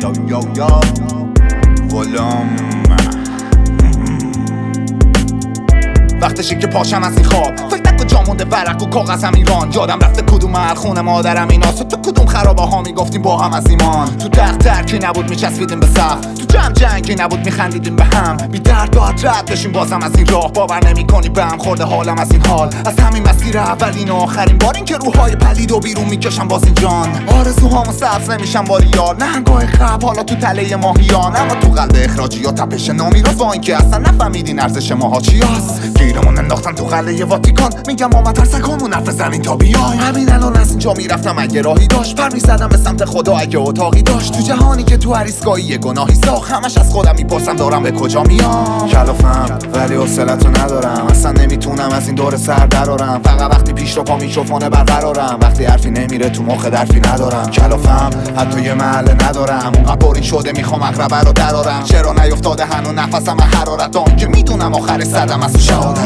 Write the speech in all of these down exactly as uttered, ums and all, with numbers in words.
Yo yo yo ولوم وقتشه که پاشم از این خواب فکر نکن جا مونده ورق و کاغذم ایران یادم رفته کدوم محل خونه مادرم ایناست تو کدوم خرابه ها میگفتیم با هم از ایمان تو تخت ترکی نبود میچسبیدیم به سقف تو جمع جنگی نبود میخندیدیم به هم بی درد باید رد بشیم بازم از این راه باور نمی کنی به هم خورده حالم از این حال از همین مسیر اولین و آخرین بار این که روحای پلید و بیرون میکشم باز این جان آرزوهامو سبز نمیشم با ریال نهنگای قبل حالا تو تله ماهیان اما تو قلب اخراجی یا تپش نامیراز با اینکه اصلا نفهمیدین ارزش ماها چیاست گیرمون انداختن تو قلعه واتیکان میگم ما مترسکامون حرف زمین تا بیای همین الان از اینجا میرفتم اگه راهی داشت پر میزدم به سمت خدا اگه اتاقی داشت تو جهانی که تو هر ایستگاهی گناهی ساخت همش از خودم میپرسم دارم به کجا میام کلافم ولی حوصله‌تو ندارم اصلا نمیتونم از این دور سر درارم فقط وقتی پیش رو پا میکروفونه برقرارم وقتی حرفی نمیره تو مخ درفی ندارم کلافم حتی یه محله ندارم اونقدر باری شده میخوام اقربه رو درارم چرا نیافتاده هنوز نفسم حرارت آن که میدونم آخر صدم از شهادت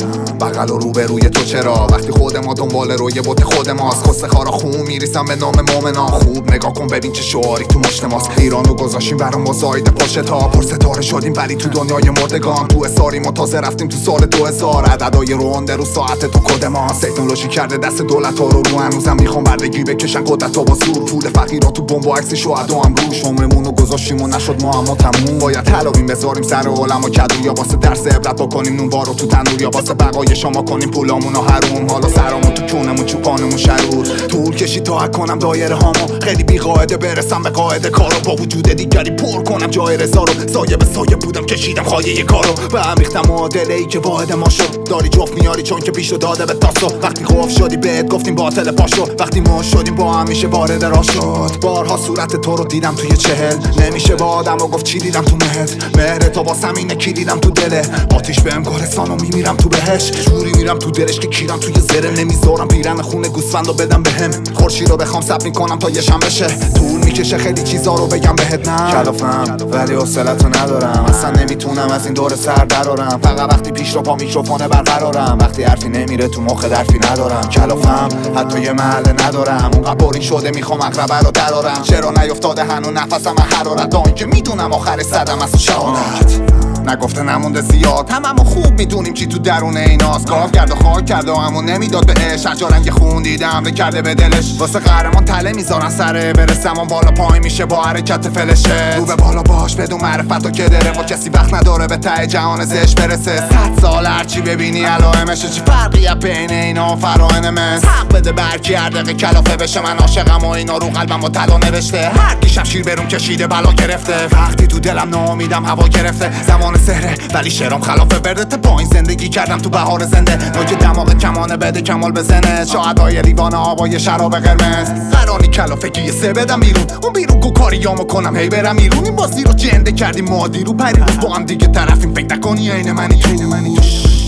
بغل و روبروی تو چرا وقتی خود ما دنبال روی بوت خود ماست خسته خارا خون میریسم به نام مومنان خوب نگاه کن ببین چه شعاری تو مشت ماست ایرانو گذاشیم برام با زاید پشت تا پر ستاره شدیم ولی تو دنیای مردگان تو اساری ما تازه رفتیم تو سال دو هزار عددهای رونده رو ساعت تو کد ماست تکنولوژی کرده دست دولت ها رو رو هنوزم میخوام بردگی بکشن قدرت ها با زور پول فقیرا تو بمب و عکس شهدا هم روش عمرمون رو گذاشتیم و نشد ما اما تموم باید تلاوین بذاریم سر علما کدو یا واسه درس عبرت بکنیم نون بارو تو تنور یا واسه بقای شما کنیم پولامونو حروم حالا سرامون تو کونمون چوپانمون شرور طول کشید تا کنم دایره هامو خیلی بی قاعده برسم به قاعده کارو با وجود دیگری پر کنم جای رضا رو سایه به سایه بودم کشیدم خایه کارو به هم ریختم معادله ای که واحد ما شد داری جفت میاری چون که پیشو داده به تاسو وقتی خوف شدی بهت گفتیم باطل پاشو وقتی ما شدیم با هم میشه وارد راه شد بارها صورت تو رو دیدم توی چهل نمیشه با آدمو گفت چی دیدم تو مهد مهر تو با سمینه کی دیدم تو دله آتیش بهم گلستانو میمیرم تو بهش جوری میرم تو دلش که کیرم توی زره نمیذارم پیرن خونه گوسفندو بدم بهم خورشید رو بخوام سب میکنم تا یه شم بشه طول میکشه خیلی چیزا رو بگم بهت نه کلافم ولی حوصله‌تو ندارم اصلا نمیتونم از این دور سر درارم فقط وقتی پیش رو پا میکروفونه برقرارم وقتی حرفی نمیره تو مخ درفی ندارم کلافم حتی یه محله ندارم اونقدر باری شده میخوام اقربه رو درارم چرا نیافتاده هنوز نفسم حرارت آن که میدونم آخر صدم از شهادت نگفته نمونده زیاد هممون خوب میدونیم چی تو درون ایناست کار کرد و خاک کرد و همون نمیداد بهش هر جا رنگ خون دیدم کرده به دلش واسه قهرمان تله میذارن سره برسم اون بالا پایین میشه با حرکت فلشه رو به بالا باش بدون معرفت و که داره با کسی وقت نداره به ته جهان زش برسه صد سال هرچی ببینی علائمشه چی فرقی بین اینا و فراهن مس حق بده برکی هر دقیقه کلافه بشه من عاشقم و اینا رو قلبم با طلا نوشته هر کی شمشیر برون کشیده بلا گرفته وقتی تو دلم ناامیدم هوا گرفته زمان سهره ولی شعرام خلاف بردت با این زندگی کردم تو بهار زنده نوک دماغ کمانه بده کمال بزنه شاهدای لیوان آبای شراب قرمز قرانی کلافگی یه سه بدم بیرون اون بیرون کو کاریامو کنم هی برم بیرون این بازی رو جنده کردیم ما دیرو پریروز با هم دیگه طرفیم فکر نکنی عین منی تو